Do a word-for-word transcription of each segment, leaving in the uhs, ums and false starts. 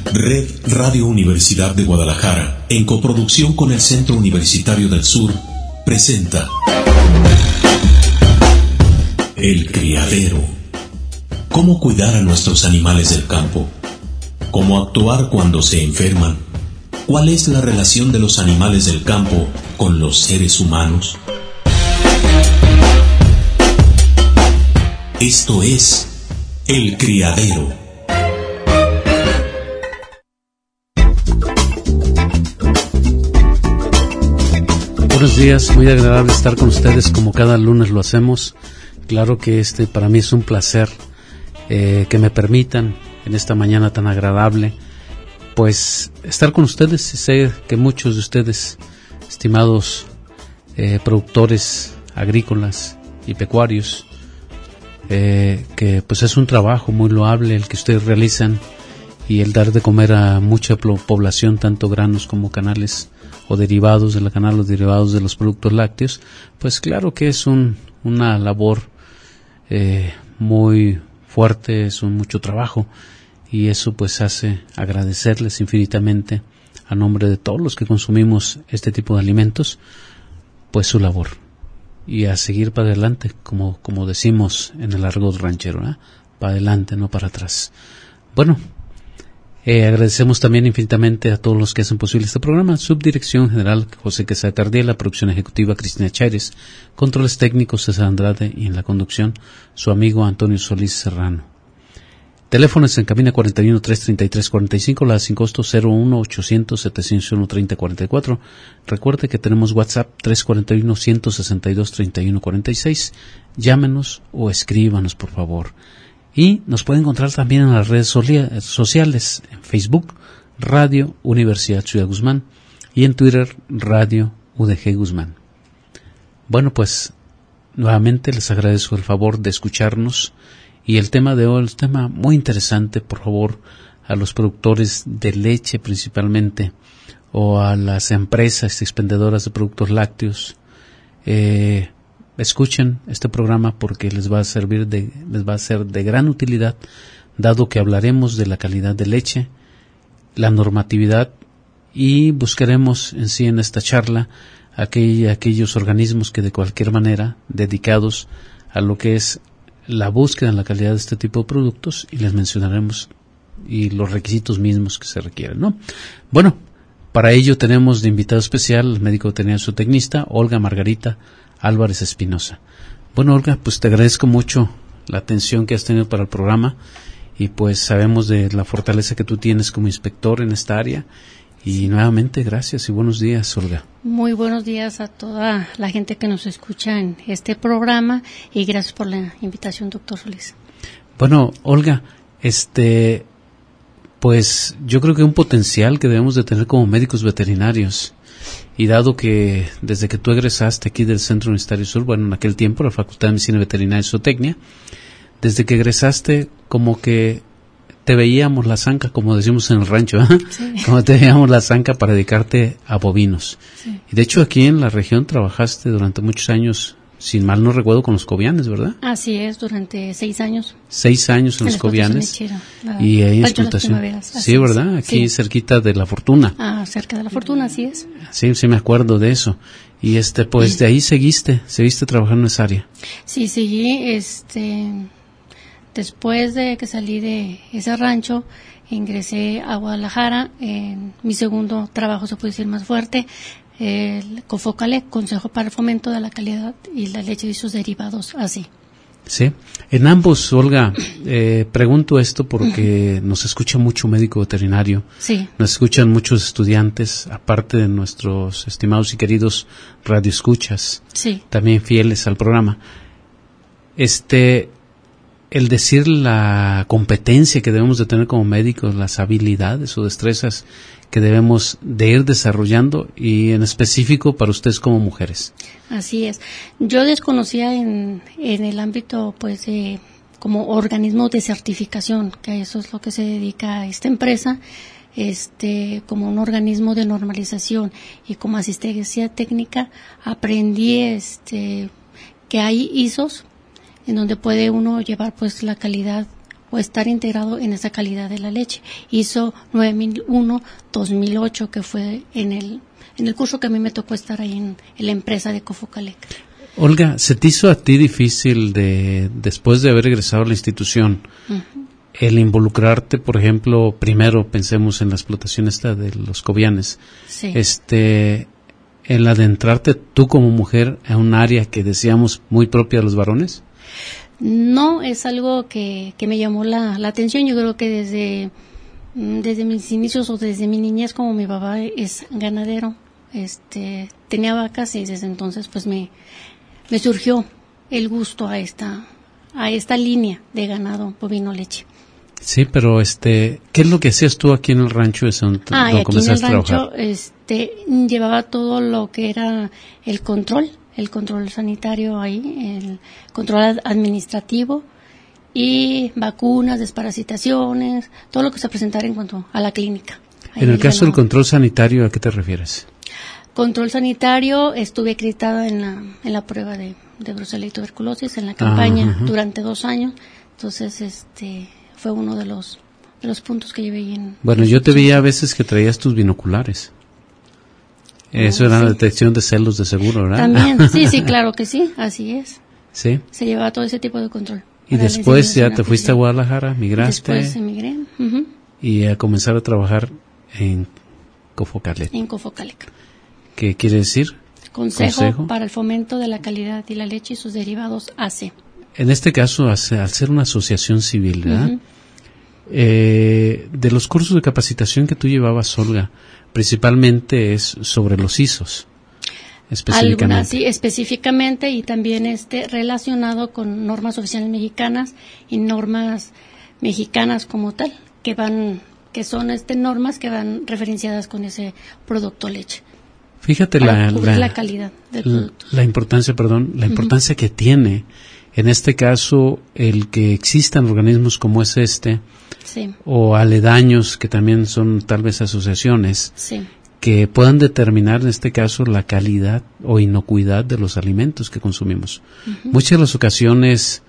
Red Radio Universidad de Guadalajara, en coproducción con el Centro Universitario del Sur, presenta El Criadero. ¿Cómo cuidar a nuestros animales del campo? ¿Cómo actuar cuando se enferman? ¿Cuál es la relación de los animales del campo con los seres humanos? Esto es El Criadero. Buenos días, muy agradable estar con ustedes como cada lunes lo hacemos. Claro que este para mí es un placer eh, que me permitan en esta mañana tan agradable pues estar con ustedes. Sé que muchos de ustedes, estimados eh, productores agrícolas y pecuarios, eh, que pues es un trabajo muy loable el que ustedes realizan, y el dar de comer a mucha población, tanto granos como canales o derivados de la canal o derivados de los productos lácteos, pues claro que es un, una labor eh, muy fuerte, es un mucho trabajo, y eso pues hace agradecerles infinitamente a nombre de todos los que consumimos este tipo de alimentos, pues su labor, y a seguir para adelante, como, como decimos en el argot ranchero, ¿eh? Para adelante, no para atrás. Bueno, Eh, agradecemos también infinitamente a todos los que hacen posible este programa. Subdirección General José Quesada Tardía, la producción ejecutiva Cristina Chaires, controles técnicos César Andrade, y en la conducción su amigo Antonio Solís Serrano. Teléfonos en cabina cuarenta y uno, trescientos treinta y tres, cuarenta y cinco, la sin costo cero uno ochocientos, setecientos uno, treinta, cuarenta y cuatro. Recuerde que tenemos WhatsApp tres cuatro uno, ciento sesenta y dos, treinta y uno, cuarenta y seis. Llámenos o escríbanos, por favor. Y nos pueden encontrar también en las redes sociales, en Facebook, Radio Universidad Ciudad Guzmán, y en Twitter, Radio U D G Guzmán. Bueno, pues nuevamente les agradezco el favor de escucharnos, y el tema de hoy es un tema muy interesante. Por favor, a los productores de leche principalmente, o a las empresas expendedoras de productos lácteos, eh, escuchen este programa porque les va a servir de, les va a ser de gran utilidad, dado que hablaremos de la calidad de leche, la normatividad, y buscaremos en sí en esta charla aquel, aquellos organismos que de cualquier manera dedicados a lo que es la búsqueda en la calidad de este tipo de productos, y les mencionaremos y los requisitos mismos que se requieren, ¿no? Bueno, para ello tenemos de invitado especial al médico veterinario zootecnista Olga Margarita Álvarez Espinosa. Bueno, Olga, pues te agradezco mucho la atención que has tenido para el programa, y pues sabemos de la fortaleza que tú tienes como inspector en esta área, y nuevamente gracias y buenos días, Olga. Muy buenos días a toda la gente que nos escucha en este programa, y gracias por la invitación, doctor Solís. Bueno, Olga, este, pues yo creo que un potencial que debemos de tener como médicos veterinarios. Y dado que desde que tú egresaste aquí del Centro Universitario Sur, bueno, en aquel tiempo la Facultad de Medicina Veterinaria y Zootecnia, desde que egresaste como que te veíamos la zanca, como decimos en el rancho, ¿eh? Sí. Como te veíamos la zanca para dedicarte a bovinos. Sí. Y de hecho aquí en la región trabajaste durante muchos años, sin mal no recuerdo, con los cobianes, ¿verdad? Así es, durante seis años. Seis años en, en los cobianes. Lechera, la, y ahí explotación. Sí, ¿verdad? Aquí sí, cerquita de La Fortuna. Ah, cerca de La Fortuna, así es. Sí, sí me acuerdo de eso. Y este, pues de ahí seguiste, seguiste trabajando en esa área. Sí, seguí, este, después de que salí de ese rancho, ingresé a Guadalajara. En mi segundo trabajo, se puede decir más fuerte, el COFOCALE, Consejo para el Fomento de la Calidad y la Leche y sus derivados, así. Sí, en ambos, Olga, eh, pregunto esto porque nos escucha mucho médico veterinario, sí. Nos escuchan muchos estudiantes, aparte de nuestros estimados y queridos radioescuchas, sí. También fieles al programa. Este, el decir la competencia que debemos de tener como médicos, las habilidades o destrezas que debemos de ir desarrollando, y en específico para ustedes como mujeres. Así es. Yo desconocía en, en el ámbito, pues, de, como organismo de certificación, que eso es lo que se dedica a esta empresa, este, como un organismo de normalización, y como asistencia técnica aprendí, este, que hay I S Os en donde puede uno llevar, pues, la calidad o estar integrado en esa calidad de la leche. Hizo nueve mil uno dos mil ocho, que fue en el en el curso que a mí me tocó estar ahí en, en la empresa de Cofocalec. Olga, ¿se te hizo a ti difícil de después de haber egresado a la institución uh-huh. el involucrarte, por ejemplo, primero pensemos en la explotación esta de los cobianes, sí. este, el adentrarte tú como mujer a un área que decíamos muy propia de los varones? No, es algo que, que me llamó la, la atención. Yo creo que desde, desde mis inicios o desde mi niñez, como mi papá es ganadero, este, tenía vacas y desde entonces pues me, me surgió el gusto a esta, a esta línea de ganado bovino leche. Sí, pero este, ¿qué es lo que hacías tú aquí en el rancho? Es donde ah, no aquí en el rancho, trabajar? este, llevaba todo lo que era el control, el control sanitario ahí, el control administrativo y vacunas, desparasitaciones, todo lo que se presentara en cuanto a la clínica. En el caso del control sanitario, ¿a qué te refieres? Control sanitario, estuve acreditada en la, en la prueba de, de brucela y tuberculosis en la campaña ah, durante dos años, entonces este fue uno de los de los puntos que llevé ahí en... Bueno, yo te veía a veces que traías tus binoculares. Eso ah, era sí. La detección de celos de seguro, ¿verdad? También, sí, sí, claro que sí, así es. Sí. Se llevaba todo ese tipo de control. Y después ya te fuiste a Guadalajara, migraste. Después emigré. Uh-huh. Y a comenzar a trabajar en Cofocalec. En Cofocalec. ¿Qué quiere decir? Consejo, Consejo para el fomento de la calidad de la leche y sus derivados A C. En este caso, al ser una asociación civil, ¿verdad? Uh-huh. Eh, de los cursos de capacitación que tú llevabas, Olga, principalmente es sobre los I S Os, específicamente. Algunas, sí, específicamente, y también este relacionado con normas oficiales mexicanas y normas mexicanas como tal, que van, que son este normas que van referenciadas con ese producto leche. Fíjate la, la, la calidad del producto. La importancia, perdón, la importancia uh-huh. que tiene, en este caso, el que existan organismos como es este, sí. o aledaños que también son tal vez asociaciones, sí. que puedan determinar en este caso la calidad o inocuidad de los alimentos que consumimos. Uh-huh. Muchas de las ocasiones,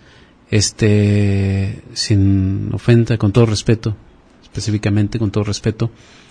este, sin ofensa, con todo respeto, específicamente con todo respeto,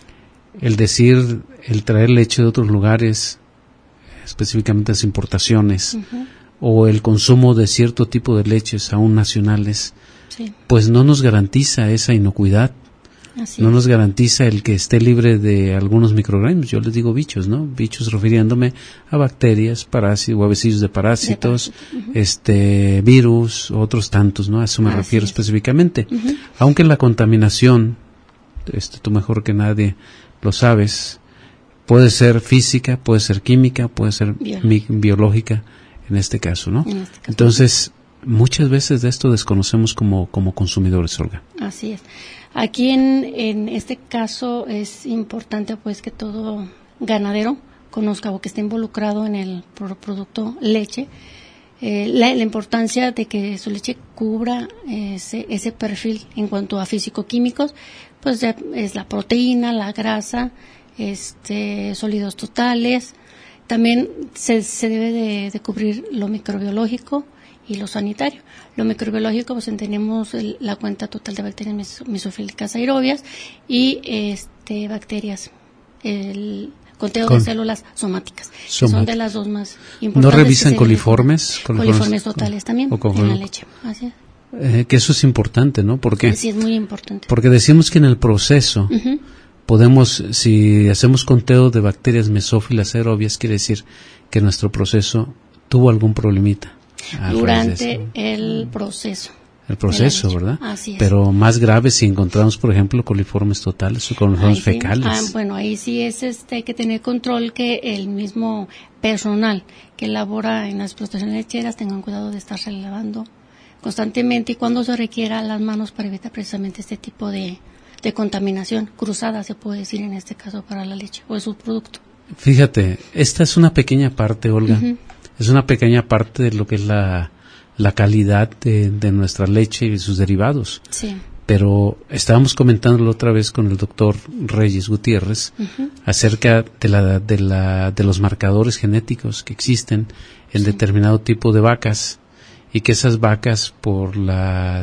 el decir, el traer leche de otros lugares, específicamente las importaciones, uh-huh. o el consumo de cierto tipo de leches aún nacionales, sí. pues no nos garantiza esa inocuidad, Así no es. nos garantiza el que esté libre de algunos microorganismos. Yo les digo bichos, ¿no? Bichos refiriéndome a bacterias, parásitos, huevecillos de parásitos, de uh-huh. este, virus, otros tantos, ¿no? A eso me Así refiero es. específicamente. Uh-huh. Aunque la contaminación, este, tú mejor que nadie lo sabes, puede ser física, puede ser química, puede ser biológica, mi, biológica en este caso, ¿no? En este caso. Entonces, muchas veces de esto desconocemos como, como consumidores, Olga. Así es. Aquí en, en este caso es importante pues que todo ganadero conozca o que esté involucrado en el producto leche, eh, la, la importancia de que su leche cubra ese, ese perfil en cuanto a físico-químicos, pues ya es la proteína, la grasa, este, sólidos totales. También se, se debe de, de cubrir lo microbiológico y lo sanitario. Lo microbiológico, pues entendemos el, la cuenta total de bacterias mes, mesofílicas aerobias y este bacterias, el conteo Con, de células somáticas, somática. que son de las dos más importantes. ¿No revisan coliformes? Coliformes, coliformes totales también en la leche. Así es. Eh, que eso es importante, ¿no? ¿Por qué? Sí, es muy importante. Porque decimos que en el proceso uh-huh. podemos, si hacemos conteo de bacterias mesófilas aerobias, quiere decir que nuestro proceso tuvo algún problemita. Durante el proceso. El proceso, ¿verdad? Así es. Pero más grave si encontramos, por ejemplo, coliformes totales o coliformes ahí fecales. Sí. Ah, bueno, ahí sí es este, hay que tener control que el mismo personal que labora en las explotaciones lecheras tengan cuidado de estarse lavando constantemente y cuando se requiera las manos para evitar precisamente este tipo de, de contaminación cruzada, se puede decir en este caso, para la leche o el subproducto. Fíjate, esta es una pequeña parte, Olga. Uh-huh. Es una pequeña parte de lo que es la, la calidad de, de nuestra leche y sus derivados. Sí. Pero estábamos comentándolo otra vez con el doctor Reyes Gutiérrez uh-huh. acerca de la, de la, de los marcadores genéticos que existen en sí. determinado tipo de vacas y que esas vacas por la,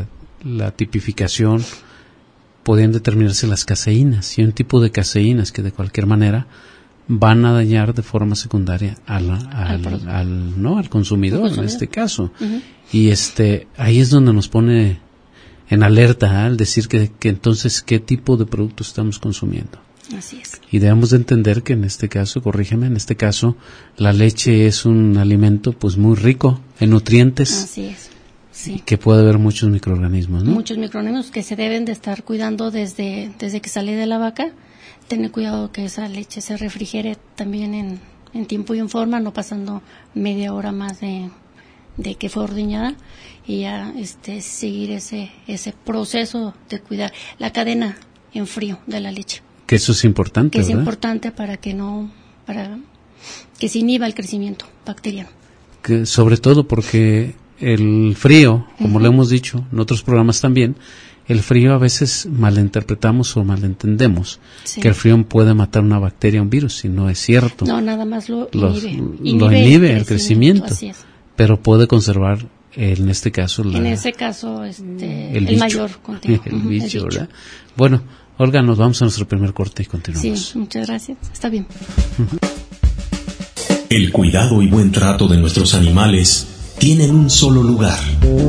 la tipificación, podían determinarse las caseínas, y un tipo de caseínas que de cualquier manera van a dañar de forma secundaria al, al, al, al, ¿no? al consumidor, consumidor, en este caso. Uh-huh. Y este ahí es donde nos pone en alerta, ¿eh? Al decir que, que entonces qué tipo de producto estamos consumiendo. Así es. Y debemos de entender que en este caso, corrígeme, en este caso la leche es un alimento pues muy rico en nutrientes. Así es. Sí. Que puede haber muchos microorganismos, ¿no? Muchos microorganismos que se deben de estar cuidando desde desde que sale de la vaca. Tener cuidado que esa leche se refrigere también en, en tiempo y en forma, no pasando media hora más de, de que fue ordeñada, y ya este seguir ese ese proceso de cuidar la cadena en frío de la leche. Que eso es importante, que es ¿verdad? importante para que no para que se inhiba el crecimiento bacteriano. Que sobre todo porque el frío, como uh-huh. lo hemos dicho en otros programas también, el frío a veces malinterpretamos o malentendemos, sí. que el frío puede matar una bacteria o un virus, y no es cierto. No, nada más lo Los, inhibe. inhibe. Lo inhibe el crecimiento, el crecimiento pero puede conservar, en este caso, la, en ese caso este, el, el mayor contenido. el, uh-huh, bicho, el bicho, ¿verdad? Bueno, Olga, nos vamos a nuestro primer corte y continuamos. Sí, muchas gracias. Está bien. Uh-huh. El cuidado y buen trato de nuestros animales tienen un solo lugar: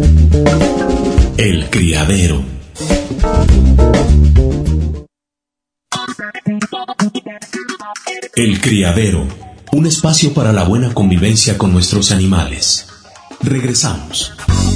el criadero. El criadero, un espacio para la buena convivencia con nuestros animales. Regresamos.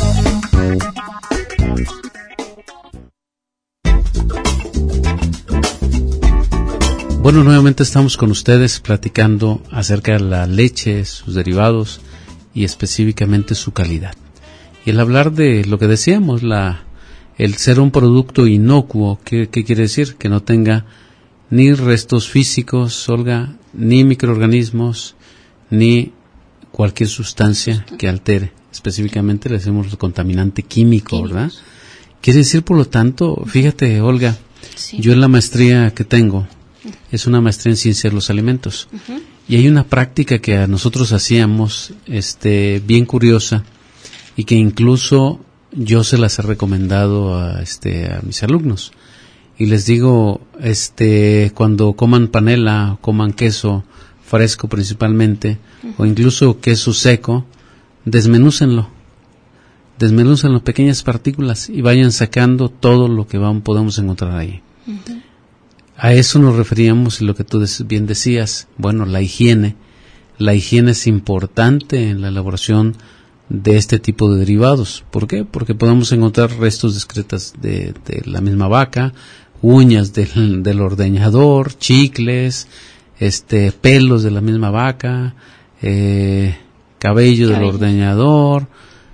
Bueno, nuevamente estamos con ustedes platicando acerca de la leche, sus derivados y específicamente su calidad. Y el hablar de lo que decíamos, la el ser un producto inocuo, ¿qué, qué quiere decir? Que no tenga ni restos físicos, Olga, ni microorganismos, ni cualquier sustancia que altere. Específicamente le decimos el contaminante químico, Químicos. ¿verdad? Quiere decir, por lo tanto, fíjate, Olga, sí. yo en la maestría que tengo, es una maestría en ciencia de los alimentos, uh-huh. y hay una práctica que a nosotros hacíamos, este, bien curiosa, y que incluso yo se las he recomendado a, este, a mis alumnos. Y les digo, este, cuando coman panela, coman queso fresco principalmente, uh-huh. o incluso queso seco, desmenúcenlo. Desmenúcenlo en pequeñas partículas y vayan sacando todo lo que van, podemos encontrar ahí. Uh-huh. A eso nos referíamos, y lo que tú bien decías, bueno, la higiene. La higiene es importante en la elaboración de este tipo de derivados. ¿Por qué? Porque podemos encontrar restos discretas de, de la misma vaca, uñas del, del ordeñador, chicles, este, pelos de la misma vaca, eh, cabello, cabello del ordeñador,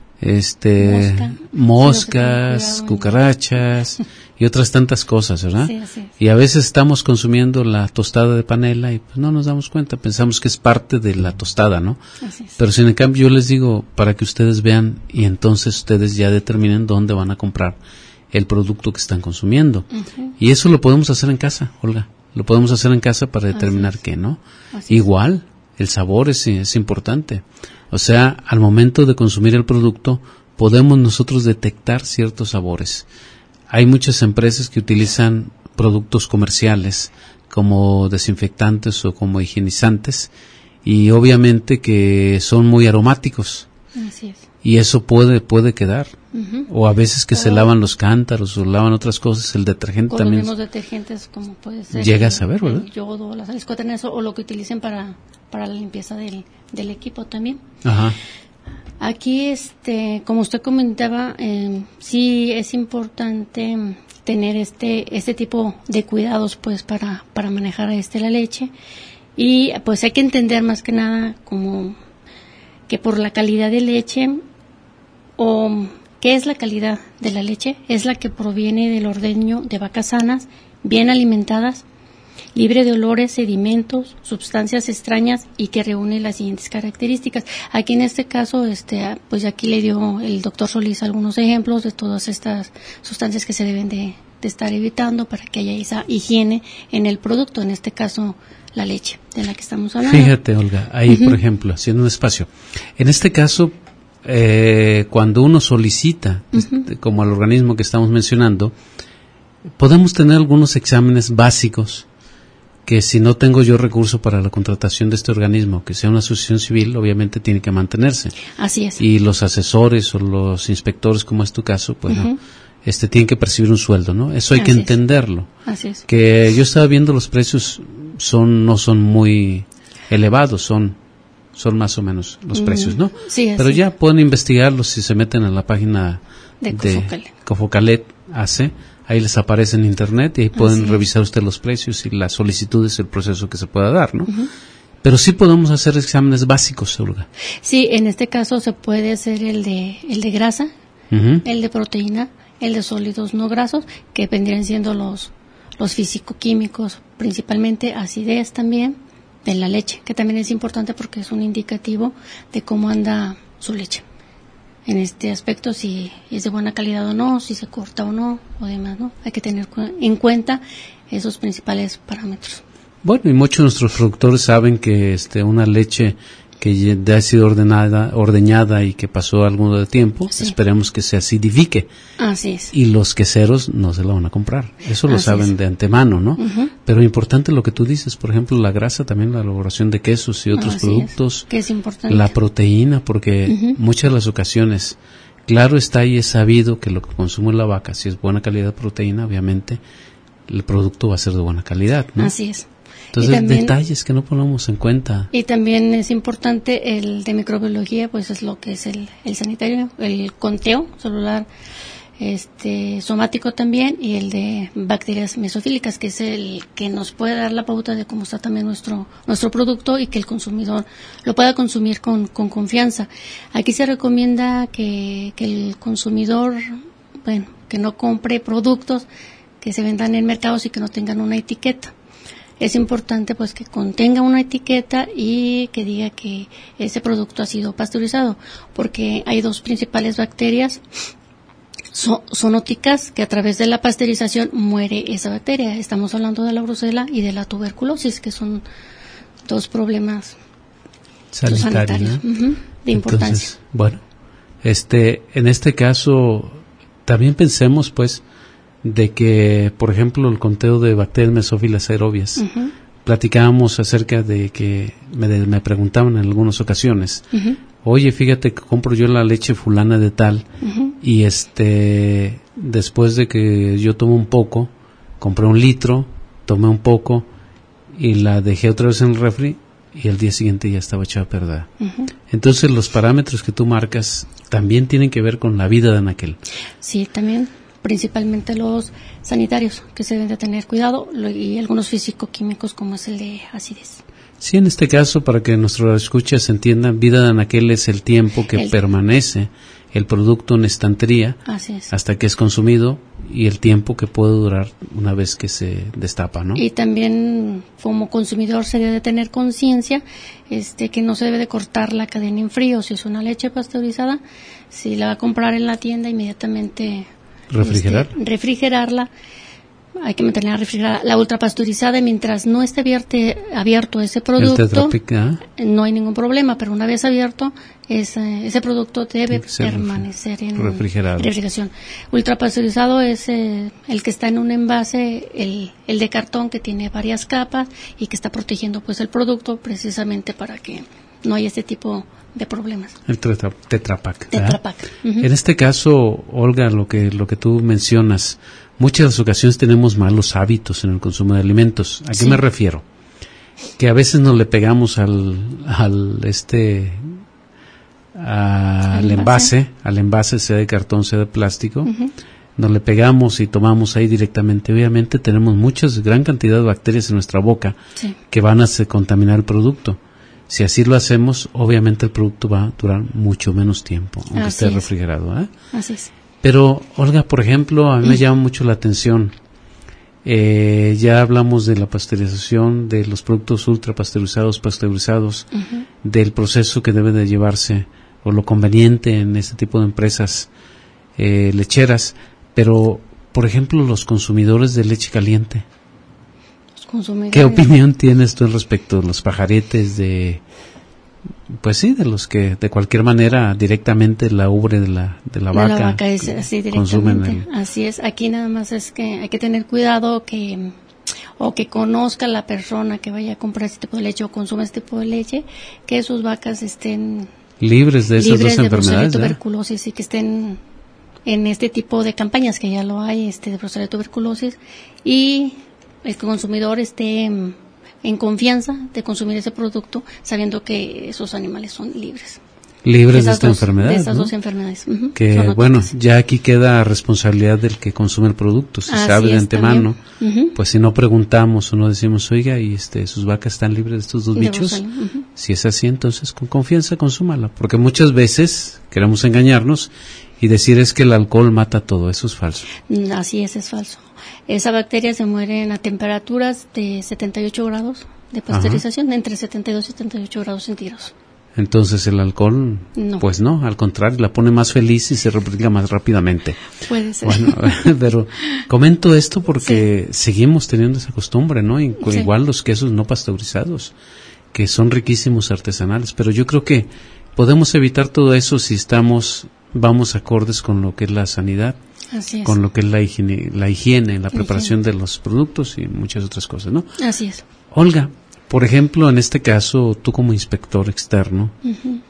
este, Mosca. moscas, cucarachas y otras tantas cosas, ¿verdad? Sí, sí, sí. Y a veces estamos consumiendo la tostada de panela y pues no nos damos cuenta, pensamos que es parte de la tostada, ¿no? Así es. Pero si en cambio yo les digo para que ustedes vean y entonces ustedes ya determinen dónde van a comprar el producto que están consumiendo. Uh-huh. Y eso lo podemos hacer en casa, Olga. Lo podemos hacer en casa para determinar Así qué, ¿no? Así Igual, el sabor es, es importante. O sea, al momento de consumir el producto, podemos nosotros detectar ciertos sabores. Hay muchas empresas que utilizan productos comerciales como desinfectantes o como higienizantes, y obviamente que son muy aromáticos. Así es. Y eso puede puede quedar. Uh-huh. O a veces que o se lavan los cántaros o lavan otras cosas, el detergente con también. Con los mismos detergentes, como puede ser. Llega a saber, ¿verdad? El yodo, las escotenas, o lo que utilicen para para la limpieza del, del equipo también. Ajá. Aquí, este, como usted comentaba, eh, sí es importante tener este este tipo de cuidados, pues, para para manejar este la leche, y pues hay que entender más que nada como que por la calidad de leche, o ¿qué es la calidad de la leche? Es la que proviene del ordeño de vacas sanas, bien alimentadas, libre de olores, sedimentos, sustancias extrañas, y que reúne las siguientes características. Aquí en este caso, este, pues aquí le dio el doctor Solís algunos ejemplos de todas estas sustancias que se deben de, de estar evitando para que haya esa higiene en el producto, en este caso la leche de la que estamos hablando. Fíjate, Olga, ahí uh-huh. por ejemplo, haciendo un espacio. En este caso, eh, cuando uno solicita, uh-huh. este, como al organismo que estamos mencionando, podemos tener algunos exámenes básicos que si no tengo yo recurso para la contratación de este organismo, que sea una asociación civil, obviamente tiene que mantenerse. Así es. Y los asesores o los inspectores, como es tu caso, pues uh-huh. no, este, tienen que percibir un sueldo, ¿no? Eso hay Así que entenderlo. Es. Así es. Que yo estaba viendo los precios, son no son muy elevados, son son más o menos los mm, precios, ¿no? Sí, Pero ya pueden investigarlos si se meten a la página de, de Cofocalet. Cofocalet A C. Ahí les aparece en internet y ahí pueden Así revisar es. usted los precios y las solicitudes, el proceso que se pueda dar, ¿no? Uh-huh. Pero sí podemos hacer exámenes básicos, Olga. Sí, en este caso se puede hacer el de el de grasa, uh-huh. el de proteína, el de sólidos no grasos, que vendrían siendo los los físico-químicos, principalmente acidez también, de la leche, que también es importante porque es un indicativo de cómo anda su leche. En este aspecto, si es de buena calidad o no, si se corta o no, o demás, ¿no? Hay que tener en cuenta esos principales parámetros. Bueno, y muchos de nuestros productores saben que este una leche que ya ha sido ordenada, ordeñada y que pasó algo de tiempo, sí. esperemos que se acidifique. Así es. Y los queseros no se la van a comprar. Eso lo Así saben es. de antemano, ¿no? Uh-huh. Pero importante lo que tú dices, por ejemplo, la grasa, también la elaboración de quesos y otros Así productos. Es. Que es importante. La proteína, porque uh-huh. muchas de las ocasiones, claro está y es sabido que lo que consume la vaca, si es buena calidad de proteína, obviamente, el producto va a ser de buena calidad, ¿no? Así es. Entonces, también, detalles que no ponemos en cuenta. Y también es importante el de microbiología, pues es lo que es el, el sanitario, el conteo celular este somático también, y el de bacterias mesofílicas, que es el que nos puede dar la pauta de cómo está también nuestro nuestro producto y que el consumidor lo pueda consumir con, con confianza. Aquí se recomienda que, que el consumidor, bueno, que no compre productos que se vendan en mercados y que no tengan una etiqueta. Es importante pues que contenga una etiqueta y que diga que ese producto ha sido pasteurizado, porque hay dos principales bacterias so, zoonóticas que a través de la pasteurización muere esa bacteria. Estamos hablando de la brucela y de la tuberculosis, que son dos problemas sanitarios, sanitarios ¿no? uh-huh, de importancia. Entonces, bueno, este, en este caso también pensemos pues de que, por ejemplo, el conteo de bacterias mesófilas aerobias, uh-huh. platicábamos acerca de que me, de, me preguntaban en algunas ocasiones, uh-huh. oye, fíjate que compro yo la leche fulana de tal, uh-huh. y este, después de que yo tomo un poco, compré un litro, tomé un poco y la dejé otra vez en el refri y al día siguiente ya estaba echada a perder. Uh-huh. Entonces los parámetros que tú marcas también tienen que ver con la vida de anaquel. Sí, también. Principalmente los sanitarios, que se deben de tener cuidado, y algunos físico-químicos como es el de acidez. Sí, en este caso, para que nuestros escuchas entiendan, vida de anaquel es el tiempo que el, permanece el producto en estantería así es. hasta que es consumido y el tiempo que puede durar una vez que se destapa, ¿no? Y también como consumidor se debe de tener conciencia este, que no se debe de cortar la cadena en frío. Si es una leche pasteurizada, si la va a comprar en la tienda, inmediatamente refrigerar este, refrigerarla, hay que mantenerla refrigerada. La ultrapasteurizada, mientras no esté abierte, abierto ese producto, no hay ningún problema, pero una vez abierto, ese, ese producto debe permanecer en refrigerado. refrigeración. Ultrapasteurizado es eh, el que está en un envase, el, el de cartón, que tiene varias capas y que está protegiendo pues el producto precisamente para que no haya este tipo de problemas. El tetra, Tetrapak. Tetrapak. Uh-huh. En este caso, Olga, lo que lo que tú mencionas, muchas de las ocasiones tenemos malos hábitos en el consumo de alimentos. ¿A qué sí. me refiero? Que a veces nos le pegamos al al este a, al envase, envase, al envase sea de cartón, sea de plástico. Uh-huh. Nos le pegamos y tomamos ahí directamente. Obviamente tenemos muchas gran cantidad de bacterias en nuestra boca sí. que van a contaminar el producto. Si así lo hacemos, obviamente el producto va a durar mucho menos tiempo, aunque así esté es. refrigerado. ¿eh? Así es. Pero, Olga, por ejemplo, a mí me llama mucho la atención. Eh, ya hablamos de la pasteurización, de los productos ultra pasteurizados, pasteurizados, uh-huh. del proceso que debe de llevarse, o lo conveniente en este tipo de empresas eh, lecheras. Pero, por ejemplo, los consumidores de leche caliente. ¿Qué opinión tienes tú en respecto de los pajaretes de pues sí, de los que de cualquier manera directamente la ubre de la de la vaca, la vaca es así directamente. El... Así es. Aquí nada más es que hay que tener cuidado que o que conozca la persona que vaya a comprar este tipo de leche o consuma este tipo de leche, que sus vacas estén libres de esas libres dos de enfermedades, de tuberculosis y que estén en este tipo de campañas que ya lo hay, este de brucela de tuberculosis, y el consumidor esté en, en confianza de consumir ese producto sabiendo que esos animales son libres. Libres de, de esta dos, enfermedad. De esas ¿no? dos enfermedades. Uh-huh. Que bueno, ya aquí queda responsabilidad del que consume el producto. Si Así sabe de es, antemano, uh-huh. pues si no preguntamos o no decimos, oiga, y este sus vacas están libres de estos dos de bichos, uh-huh. si es así, entonces con confianza consúmala. Porque muchas veces queremos engañarnos y decir es que el alcohol mata todo. Eso es falso. Así es, es falso. Esa bacteria se muere a temperaturas de setenta y ocho grados de pasteurización, Ajá. entre setenta y dos y setenta y ocho grados centígrados. Entonces el alcohol, no. pues no, al contrario, la pone más feliz y se replica más rápidamente. Puede ser. Bueno, pero comento esto porque sí. seguimos teniendo esa costumbre, ¿no? Y, sí. Igual los quesos no pasteurizados, que son riquísimos artesanales, pero yo creo que podemos evitar todo eso si estamos, vamos acordes con lo que es la sanidad, Así es. con lo que es la higiene, la higiene, la preparación higiene. de los productos y muchas otras cosas, ¿no? Así es. Olga, por ejemplo, en este caso, tú como inspector externo, uh-huh.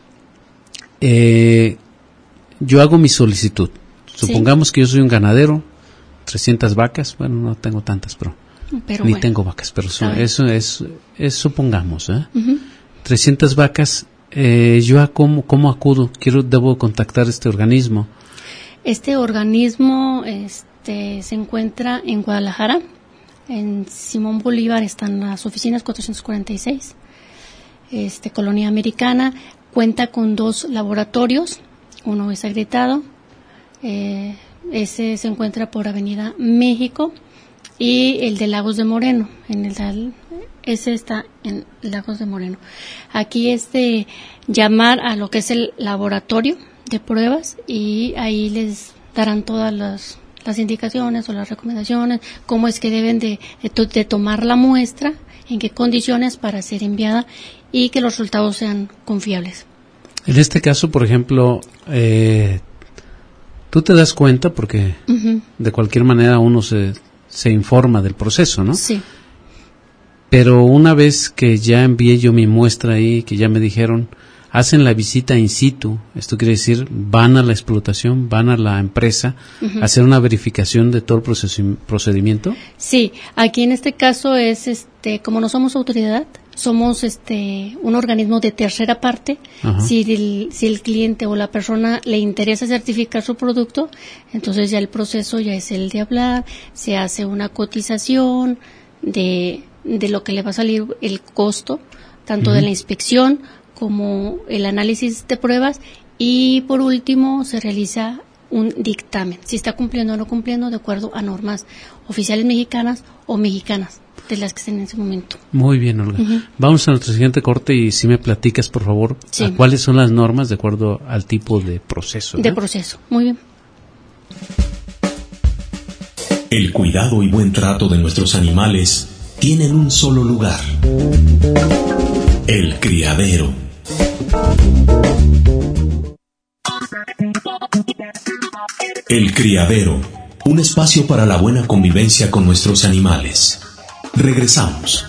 eh, yo hago mi solicitud. Supongamos ¿Sí? que yo soy un ganadero, trescientas vacas, bueno, no tengo tantas, pero, pero ni bueno. tengo vacas, pero son, eso es, es supongamos, ¿eh? Uh-huh. trescientas vacas, eh, yo a cómo, cómo acudo, quiero, debo contactar este organismo. Este organismo, este, se encuentra en Guadalajara. En Simón Bolívar están las oficinas cuatrocientos cuarenta y seis, este, Colonia Americana, cuenta con dos laboratorios, uno es agrietado, eh, ese se encuentra por Avenida México, y el de Lagos de Moreno, en el ese está en Lagos de Moreno. Aquí es de llamar a lo que es el laboratorio de pruebas y ahí les darán todas las las indicaciones o las recomendaciones, cómo es que deben de, de, to- de tomar la muestra, en qué condiciones para ser enviada y que los resultados sean confiables. En este caso, por ejemplo, eh, tú te das cuenta porque uh-huh. de cualquier manera uno se, se informa del proceso, ¿no? Sí. Pero una vez que ya envié yo mi muestra ahí, que ya me dijeron, hacen la visita in situ, esto quiere decir, van a la explotación, van a la empresa, uh-huh. a hacer una verificación de todo el proceso, procedimiento. Sí, aquí en este caso es, este, como no somos autoridad, somos este un organismo de tercera parte. Uh-huh. Si el, si el cliente o la persona le interesa certificar su producto, entonces ya el proceso ya es el de hablar, se hace una cotización de, de lo que le va a salir el costo, tanto uh-huh. de la inspección como el análisis de pruebas, y por último se realiza un dictamen, si está cumpliendo o no cumpliendo de acuerdo a normas oficiales mexicanas o mexicanas, de las que estén en ese momento. Muy bien, Olga. Uh-huh. Vamos a nuestro siguiente corte y si me platicas, por favor, sí. a cuáles son las normas de acuerdo al tipo de proceso. ¿no? De proceso, muy bien. El cuidado y buen trato de nuestros animales tienen un solo lugar: el criadero. El criadero, un espacio para la buena convivencia con nuestros animales. Regresamos.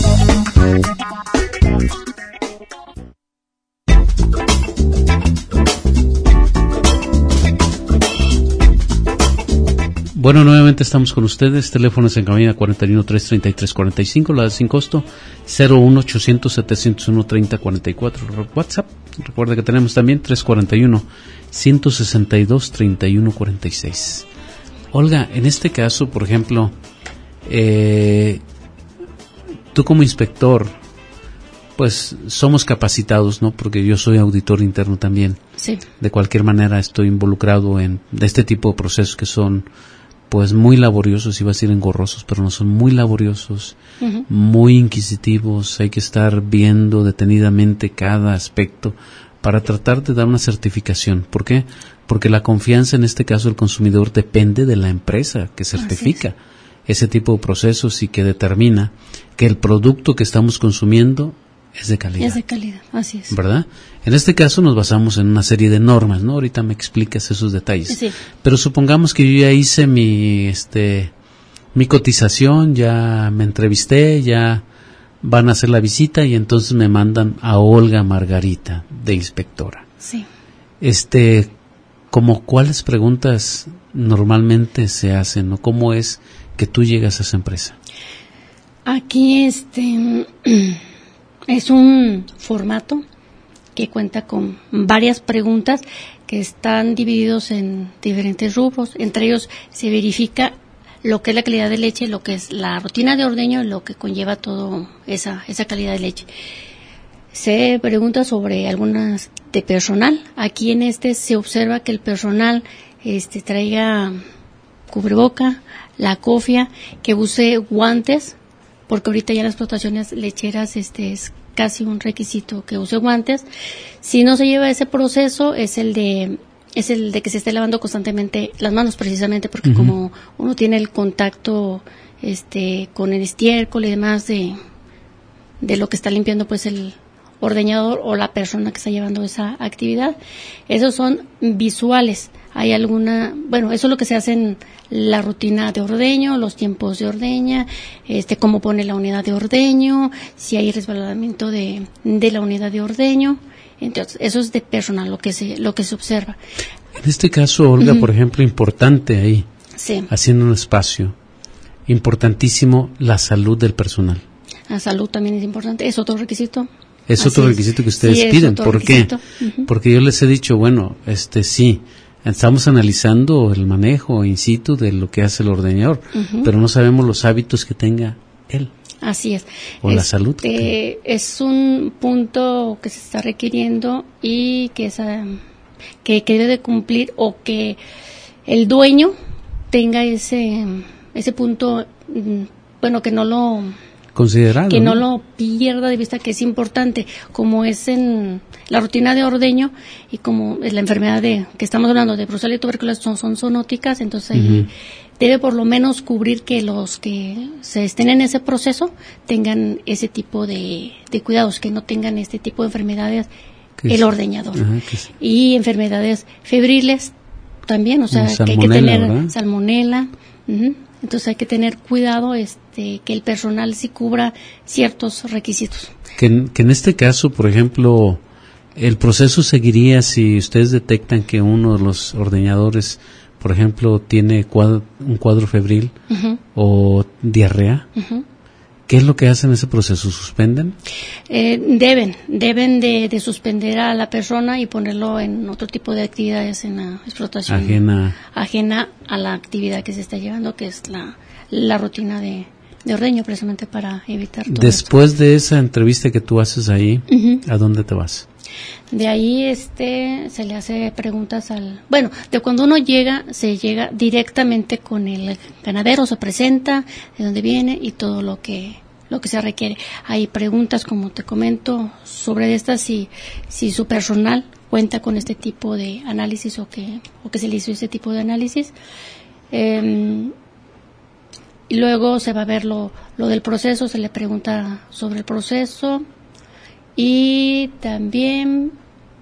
Bueno, nuevamente estamos con ustedes. Teléfonos en cabina cuarenta y uno, trescientos treinta y tres, cuarenta y cinco, la de sin costo cero uno ochocientos, setecientos uno, treinta, cuarenta y cuatro. WhatsApp, recuerda que tenemos también trescientos cuarenta y uno, ciento sesenta y dos, treinta y uno, cuarenta y seis. Olga, en este caso, por ejemplo, eh, tú como inspector, pues somos capacitados, ¿no? Porque yo soy auditor interno también. Sí. De cualquier manera estoy involucrado en de este tipo de procesos que son pues muy laboriosos, iba a decir engorrosos, pero no, son muy laboriosos, uh-huh. muy inquisitivos. Hay que estar viendo detenidamente cada aspecto para tratar de dar una certificación. ¿Por qué? Porque la confianza en este caso del consumidor depende de la empresa que certifica ese tipo de procesos y que determina que el producto que estamos consumiendo es de calidad. Es de calidad, así es. ¿Verdad? En este caso nos basamos en una serie de normas, ¿no? Ahorita me explicas esos detalles. Sí. Pero supongamos que yo ya hice mi, este, mi cotización, ya me entrevisté, ya van a hacer la visita y entonces me mandan a Olga Margarita de inspectora. Sí. Este, como cuáles preguntas normalmente se hacen, o cómo es que tú llegas a esa empresa. Aquí este es un formato que cuenta con varias preguntas que están divididos en diferentes rubros. Entre ellos se verifica lo que es la calidad de leche, lo que es la rutina de ordeño, lo que conlleva todo esa esa calidad de leche. Se pregunta sobre algunas de personal. Aquí en este se observa que el personal este traiga cubreboca, la cofia, que use guantes, porque ahorita ya en las explotaciones lecheras este es casi un requisito que use guantes. Si no se lleva ese proceso, es el de es el de que se esté lavando constantemente las manos, precisamente porque uh-huh. como uno tiene el contacto este con el estiércol y demás de de lo que está limpiando pues el ordeñador o la persona que está llevando esa actividad. Esos son visuales. Hay alguna, bueno, eso es lo que se hace en la rutina de ordeño, los tiempos de ordeña, este, cómo pone la unidad de ordeño, si hay resbalamiento de, de la unidad de ordeño. Entonces, eso es de personal, lo que se, lo que se observa. En este caso, Olga, uh-huh. por ejemplo, importante ahí, sí. haciendo un espacio, importantísimo la salud del personal. La salud también es importante, es otro requisito. Es Así otro es. requisito que ustedes sí, piden. ¿Por requisito. qué? Uh-huh. Porque yo les he dicho, bueno, este sí, estamos analizando el manejo in situ de lo que hace el ordeñador, uh-huh. pero no sabemos los hábitos que tenga él. Así es. O este, la salud. Que es un punto que se está requiriendo y que, es, uh, que, que debe de cumplir, o que el dueño tenga ese, ese punto, bueno, que no lo... considerado, que no, no lo pierda de vista, que es importante, como es en la rutina de ordeño y como es la enfermedad de que estamos hablando de brucela y tuberculosis son, son zoonóticas, entonces ahí uh-huh. debe por lo menos cubrir que los que se estén en ese proceso tengan ese tipo de, de cuidados, que no tengan este tipo de enfermedades el es? ordeñador. Ajá, es? Y enfermedades febriles también, o sea, que hay que tener ¿verdad? salmonela, uh-huh. entonces hay que tener cuidado este que el personal sí cubra ciertos requisitos. Que en, que en este caso, por ejemplo, el proceso seguiría si ustedes detectan que uno de los ordeñadores, por ejemplo, tiene cuadro, un cuadro febril uh-huh. o diarrea. Uh-huh. ¿Qué es lo que hacen en ese proceso? ¿Suspenden? Eh, deben, deben de, de suspender a la persona y ponerlo en otro tipo de actividades en la explotación. Ajena. Ajena a la actividad que se está llevando, que es la, la rutina de, de ordeño, precisamente para evitar todo Después esto. de esa entrevista que tú haces ahí, uh-huh. ¿a dónde te vas? De ahí este se le hace preguntas al... Bueno, de cuando uno llega, se llega directamente con el ganadero, se presenta, de dónde viene y todo lo que lo que se requiere. Hay preguntas, como te comento, sobre estas, si, si su personal cuenta con este tipo de análisis o que, o que se le hizo este tipo de análisis. Eh, y luego se va a ver lo, lo del proceso, se le pregunta sobre el proceso y también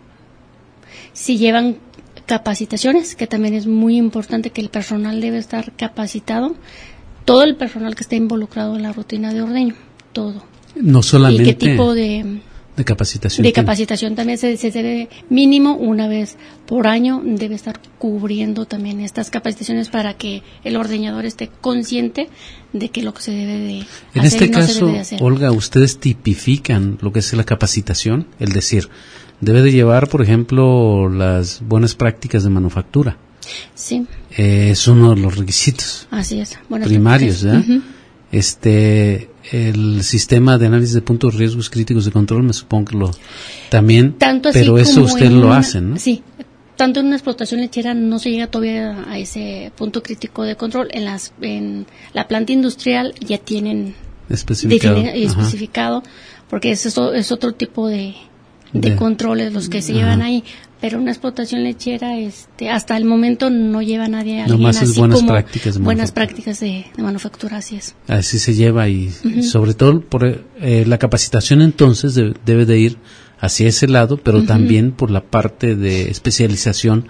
si llevan capacitaciones, que también es muy importante que el personal debe estar capacitado, todo el personal que esté involucrado en la rutina de ordeño, todo. No solamente. ¿Y qué tipo de, de capacitación? De capacitación también se, se debe, mínimo una vez por año, debe estar cubriendo también estas capacitaciones para que el ordeñador esté consciente de que lo que se debe de en hacer este y no caso, se debe de hacer. Olga, ustedes tipifican lo que es la capacitación, es decir, debe de llevar, por ejemplo, las buenas prácticas de manufactura. Sí. Eh, es uno de los requisitos. Así es. Buenas primarios, ¿verdad? Uh-huh. Este, el sistema de análisis de puntos de riesgos críticos de control, me supongo que lo también, tanto así pero eso ustedes lo una, hacen, ¿no? Sí. Tanto en una explotación lechera no se llega todavía a ese punto crítico de control. En las en la planta industrial ya tienen especificado, defini- especificado porque es, eso, es otro tipo de, de, de controles los que se llevan ahí. pero una explotación lechera, este, hasta el momento no lleva a nadie a alguien Nomás es así buenas como prácticas de buenas manufactura. prácticas de, de manufactura, así es. Así se lleva y, Ujú. y sobre todo por eh, la capacitación entonces de- debe de ir hacia ese lado, pero Ujú. también por la parte de especialización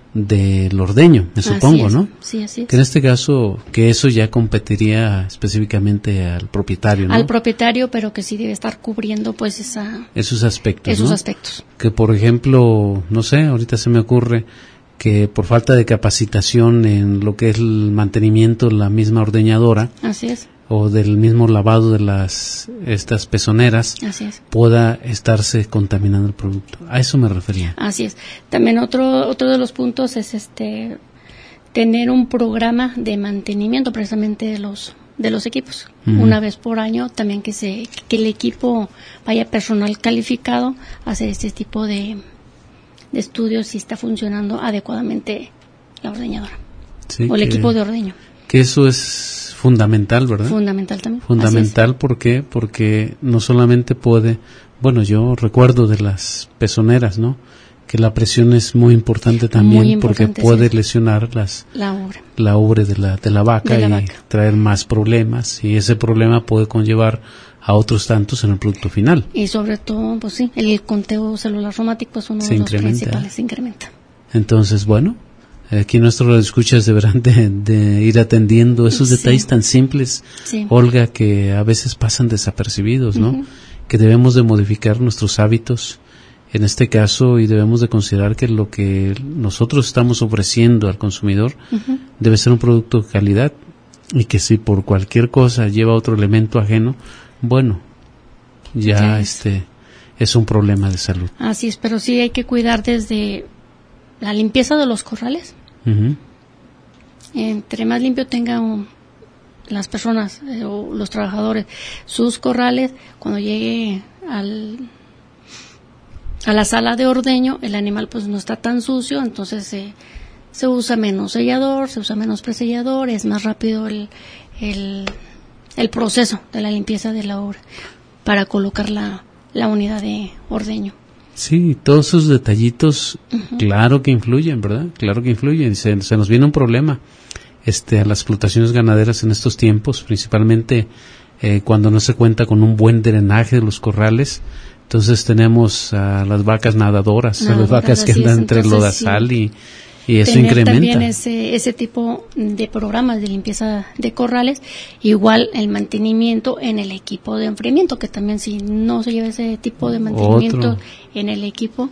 del ordeño, me Así supongo, es. ¿no? Sí, así es. Que en este caso, que eso ya competiría específicamente al propietario, ¿no? Al propietario, pero que sí debe estar cubriendo pues esa Esos aspectos, esos ¿no? aspectos. Que por ejemplo, no sé, ahorita se me ocurre que por falta de capacitación en lo que es el mantenimiento de la misma ordeñadora Así es. o del mismo lavado de las estas pezoneras Así es. pueda estarse contaminando el producto. A eso me refería. Así es. También otro otro de los puntos es este tener un programa de mantenimiento precisamente de los de los equipos. Ujú. Una vez por año también que se que el equipo vaya personal calificado a hacer este tipo de, de estudios si está funcionando adecuadamente la ordeñadora Sí, o el que, equipo de ordeño. que eso es fundamental, ¿verdad? Fundamental también. Fundamental, ¿por qué? Porque no solamente puede, bueno, yo recuerdo de las pezoneras, ¿no? Que la presión es muy importante también Muy importante, porque puede sí. lesionar las Así es. La obra. la ubre de la de la vaca De la y vaca. traer más problemas y ese problema puede conllevar a otros tantos en el producto final. Y sobre todo, pues sí, el conteo celular somático es uno Se de los incrementa. principales, se incrementa. Entonces, bueno, aquí nuestros escuchas deberán de, de ir atendiendo esos Sí. detalles tan simples, Sí. Olga, que a veces pasan desapercibidos, ¿no? Ujú. Que debemos de modificar nuestros hábitos en este caso y debemos de considerar que lo que nosotros estamos ofreciendo al consumidor Ujú. debe ser un producto de calidad y que si por cualquier cosa lleva otro elemento ajeno, bueno, ya Ya es. este es un problema de salud. Así es, pero sí hay que cuidar desde la limpieza de los corrales. Ujú. Entre más limpio tengan las personas eh, o los trabajadores sus corrales, cuando llegue al a la sala de ordeño, el animal pues no está tan sucio, entonces se se usa menos sellador, se usa menos presellador, es más rápido el, el, el proceso de la limpieza de la obra para colocar la, la unidad de ordeño. Sí, todos esos detallitos, Ujú. claro que influyen, ¿verdad? Claro que influyen. Se, se nos viene un problema este, a las explotaciones ganaderas en estos tiempos, principalmente eh, cuando no se cuenta con un buen drenaje de los corrales. Entonces tenemos a las vacas nadadoras, a las Nadadoras, vacas que así andan es. entre Entonces, lodazal sí. y, y eso Tener incrementa. también ese, ese tipo de programas de limpieza de corrales, igual el mantenimiento en el equipo de enfriamiento, que también si no se lleva ese tipo de mantenimiento Otro. en el equipo,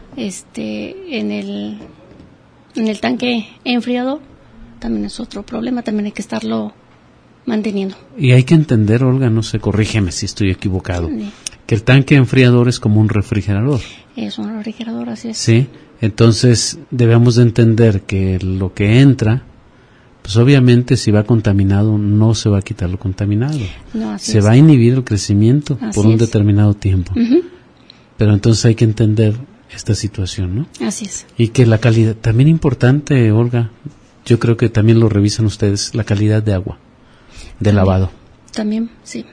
este, en el, en el tanque enfriador, también es otro problema, también hay que estarlo manteniendo. Y hay que entender, Olga, no sé, corrígeme si estoy equivocado, Sí. que el tanque enfriador es como un refrigerador. Es un refrigerador, así es. Sí, entonces debemos de entender que lo que entra, pues obviamente si va contaminado no se va a quitar lo contaminado, No, así se es. va a inhibir el crecimiento Así por un es. determinado tiempo, Ujú, pero entonces hay que entender esta situación, ¿no? así es. Y que la calidad, también importante, Olga, yo creo que también lo revisan ustedes, la calidad de agua, de También. lavado. También, sí.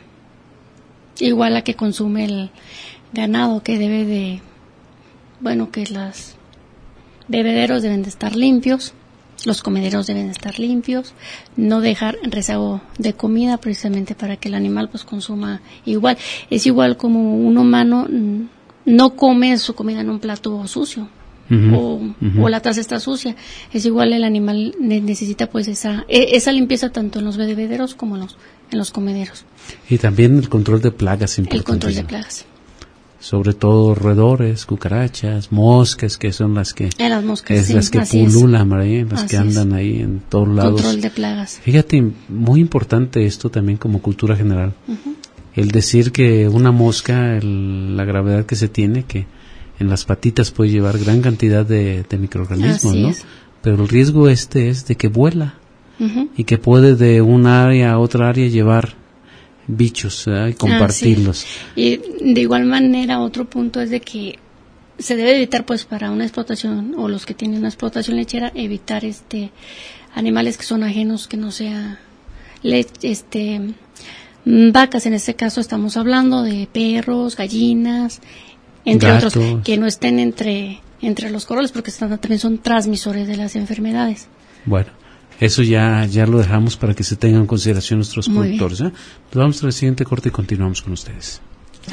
Igual a que consume el ganado, que debe de, bueno, que las bebederos deben de estar limpios, los comederos deben de estar limpios, no dejar rezago de comida precisamente para que el animal pues consuma igual. Es igual como un humano mm, no come su comida en un plato sucio. Ujú, O, ujú. o la taza está sucia, es igual el animal ne- necesita pues esa e- esa limpieza tanto en los bebederos como en los en los comederos, Y también el control de plagas el control de importantísimo. plagas. Sobre todo roedores, cucarachas, moscas, que son las que En las moscas, es sí, las que así es. pululan, ¿verdad? Las Así que es. andan ahí en todos lados. Control de plagas. Fíjate, muy importante esto también como cultura general. Ujú. El decir que una mosca, el- la gravedad que se tiene, que en las patitas puede llevar gran cantidad de, de microorganismos, Así ¿no? es. Pero el riesgo este es de que vuela Ujú. y que puede de un área a otra área llevar bichos, ¿verdad? Y compartirlos. Y de igual manera otro punto es de que se debe evitar pues para una explotación o los que tienen una explotación lechera evitar este animales que son ajenos, que no sea le- este mm, vacas, en este caso estamos hablando de perros, gallinas, entre Gatos. otros, que no estén entre entre los corrales, porque están, también son transmisores de las enfermedades. Bueno, eso ya ya lo dejamos para que se tengan en consideración nuestros Muy productores. ¿eh? Pues vamos al siguiente corte y continuamos con ustedes.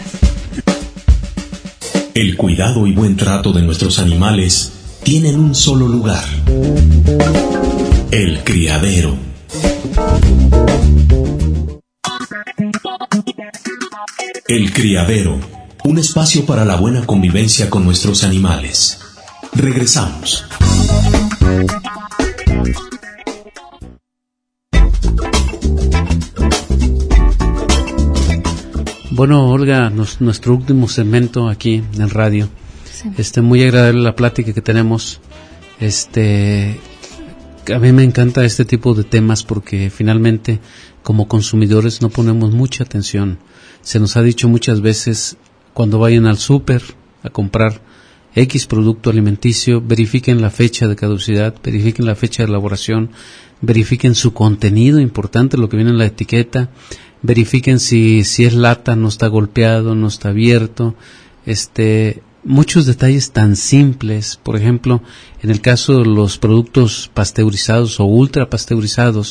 El cuidado y buen trato de nuestros animales tienen un solo lugar: el criadero. El criadero, un espacio para la buena convivencia con nuestros animales. Regresamos. Bueno, Olga, nos, nuestro último segmento aquí en radio. Sí. Este, muy agradable la plática que tenemos. Este, a mí me encanta este tipo de temas porque finalmente, como consumidores, no ponemos mucha atención. Se nos ha dicho muchas veces, cuando vayan al súper a comprar X producto alimenticio, verifiquen la fecha de caducidad, verifiquen la fecha de elaboración, verifiquen su contenido, importante lo que viene en la etiqueta, verifiquen si si es lata, no está golpeado, no está abierto, este, muchos detalles tan simples. Por ejemplo, en el caso de los productos pasteurizados o ultra pasteurizados,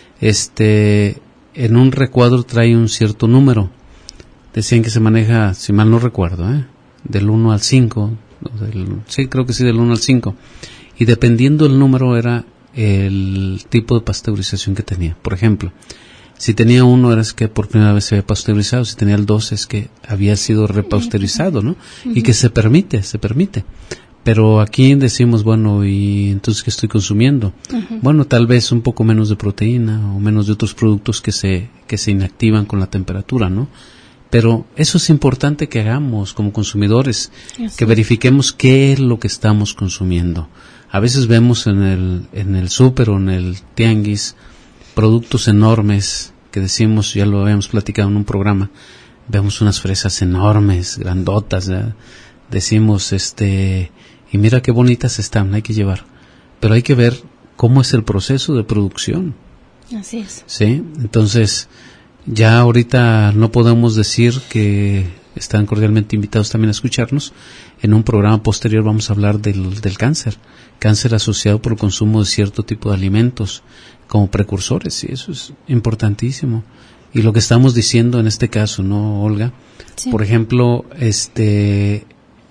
este, en un recuadro trae un cierto número. Decían que se maneja, si mal no recuerdo, ¿eh? del uno al cinco, del, sí, creo que sí, del uno al cinco. Y dependiendo del número era el tipo de pasteurización que tenía. Por ejemplo, si tenía uno era que por primera vez se había pasteurizado, si tenía el dos es que había sido repasteurizado, ¿no? Uh-huh. Y que se permite, se permite. Pero aquí decimos, bueno, ¿y entonces qué estoy consumiendo? Uh-huh. Bueno, tal vez un poco menos de proteína o menos de otros productos que se que se inactivan con la temperatura, ¿no? Pero eso es importante que hagamos como consumidores, sí. que verifiquemos qué es lo que estamos consumiendo. A veces vemos en el en el súper o en el tianguis productos enormes que decimos, ya lo habíamos platicado en un programa, vemos unas fresas enormes, grandotas, ¿ya? Decimos, este, y mira qué bonitas están, hay que llevar. Pero hay que ver cómo es el proceso de producción. Así es. Sí, entonces ya ahorita no podemos decir que están cordialmente invitados también a escucharnos. En un programa posterior vamos a hablar del, del cáncer, cáncer asociado por el consumo de cierto tipo de alimentos como precursores, y eso es importantísimo. Y lo que estamos diciendo en este caso, ¿no, Olga? Sí. Por ejemplo, este,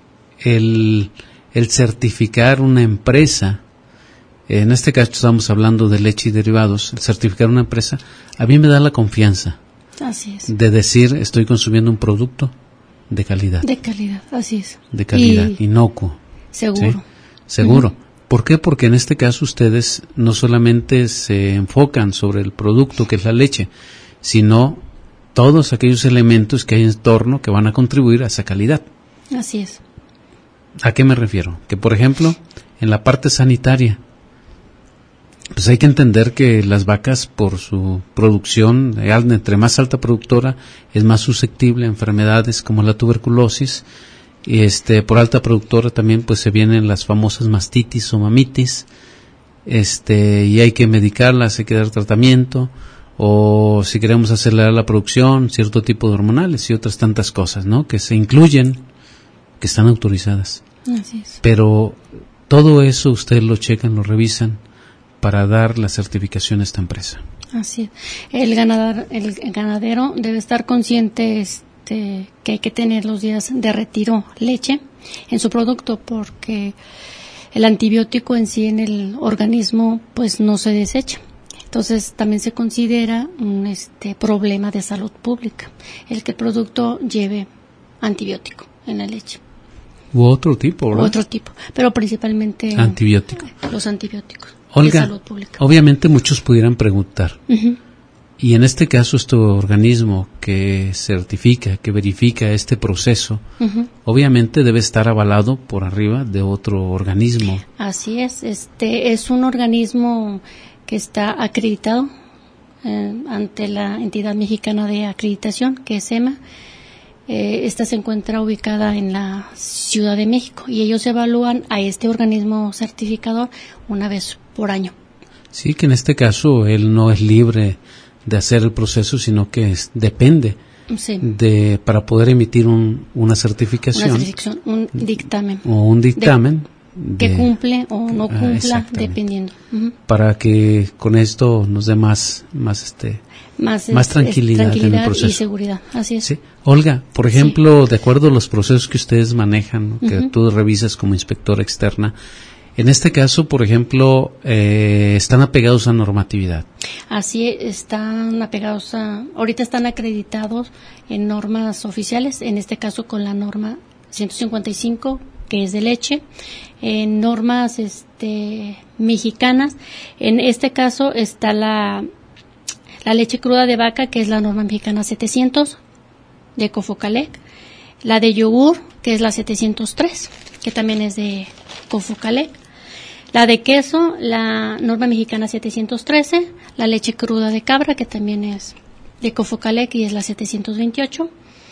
el, el certificar una empresa, en este caso estamos hablando de leche y derivados, el certificar una empresa, a mí me da la confianza. Así es. De decir, estoy consumiendo un producto de calidad. De calidad, así es. De calidad, y inocuo. Seguro. ¿Sí? Seguro. Uh-huh. ¿Por qué? Porque en este caso ustedes no solamente se enfocan sobre el producto que es la leche, sino todos aquellos elementos que hay en torno que van a contribuir a esa calidad. Así es. ¿A qué me refiero? Que, por ejemplo, en la parte sanitaria, pues hay que entender que las vacas, por su producción, entre más alta productora, es más susceptible a enfermedades como la tuberculosis. Y este, por alta productora también pues se vienen las famosas mastitis o mamitis, este, y hay que medicarlas, hay que dar tratamiento, o si queremos acelerar la producción, cierto tipo de hormonales y otras tantas cosas, ¿no? Que se incluyen, que están autorizadas. Así es. Pero todo eso ustedes lo checan, lo revisan para dar la certificación a esta empresa. Así es. El ganadero, el ganadero debe estar consciente este, que hay que tener los días de retiro leche en su producto, porque el antibiótico en sí en el organismo pues no se desecha. Entonces también se considera un este problema de salud pública el que el producto lleve antibiótico en la leche. U otro tipo, ¿verdad? Otro tipo, pero principalmente antibiótico. Los antibióticos. Olga, de salud pública. Obviamente muchos pudieran preguntar, uh-huh. y en este caso este organismo que certifica, que verifica este proceso, uh-huh. obviamente debe estar avalado por arriba de otro organismo. Así es, este es un organismo que está acreditado eh, ante la entidad mexicana de acreditación, que es EMA. Eh, esta se encuentra ubicada en la Ciudad de México y ellos evalúan a este organismo certificador una vez por año. Sí, que en este caso él no es libre de hacer el proceso, sino que es, depende sí. de para poder emitir un, una certificación. Una certificación, un dictamen. O un dictamen, de, que cumple o no cumpla, ah, dependiendo. Uh-huh. Para que con esto nos dé más, más este, más, más es, tranquilidad, es tranquilidad en el proceso y seguridad. Así es. Sí. Olga, por ejemplo, sí. de acuerdo a los procesos que ustedes manejan, que uh-huh. tú revisas como inspectora externa, en este caso, por ejemplo, eh, están apegados a normatividad. Así están apegados a, ahorita están acreditados en normas oficiales, en este caso con la norma ciento cincuenta y cinco, que es de leche, en normas este, mexicanas. En este caso está la, la leche cruda de vaca, que es la norma mexicana setecientos de Cofocalec, la de yogur, que es la setecientos tres, que también es de Cofocalec. La de queso, la norma mexicana setecientos trece, la leche cruda de cabra, que también es de Cofocalec y es la setecientos veintiocho,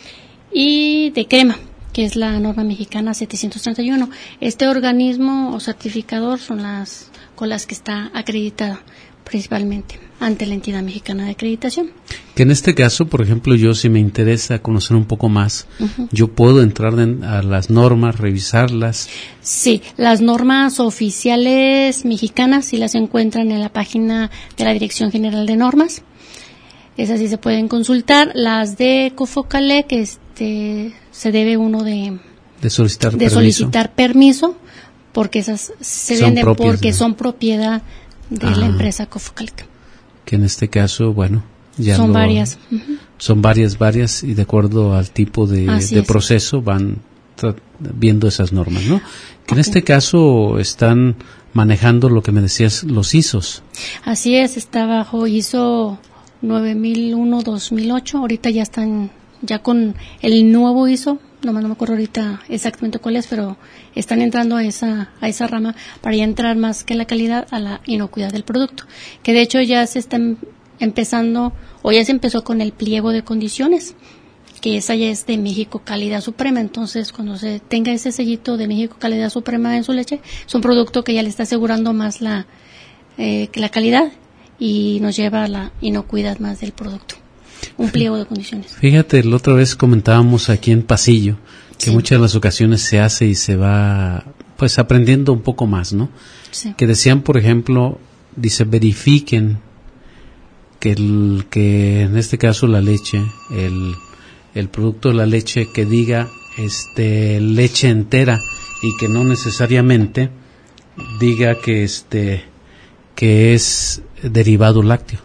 y de crema, que es la norma mexicana setecientos treinta y uno. Este organismo o certificador son las con las que está acreditada principalmente ante la entidad mexicana de acreditación. Que en este caso, por ejemplo, yo si me interesa conocer un poco más, uh-huh. yo puedo entrar en, a las normas, revisarlas. Sí, las normas oficiales mexicanas sí las encuentran en la página de la Dirección General de Normas. Esas sí se pueden consultar. Las de Cofocalec, este, se debe uno de, de solicitar de permiso. solicitar permiso, porque esas se son venden propias, porque ¿no? son propiedad de ah, la empresa Cofocalec. Que en este caso, bueno, ya son lo, varias. Uh-huh. Son varias, varias, y de acuerdo al tipo de, de proceso van tra- viendo esas normas, ¿no? Que okay. en este caso están manejando lo que me decías, los I S Os. Así es, está bajo I S O nueve mil uno dos mil ocho, ahorita ya están, ya con el nuevo I S O, no, no me acuerdo ahorita exactamente cuál es, pero están entrando a esa a esa rama para ya entrar más que la calidad a la inocuidad del producto, que de hecho ya se están empezando, o ya se empezó con el pliego de condiciones, que esa ya es de México Calidad Suprema. Entonces cuando se tenga ese sellito de México Calidad Suprema en su leche, es un producto que ya le está asegurando más la, eh, la calidad y nos lleva a la inocuidad más del producto. Un pliego de condiciones. Fíjate, la otra vez comentábamos aquí en Pasillo que sí. muchas de las ocasiones se hace y se va pues aprendiendo un poco más, ¿no? Sí. Que decían, por ejemplo, dice, verifiquen que el que en este caso la leche, el el producto de la leche que diga este leche entera y que no necesariamente diga que este que es derivado lácteo.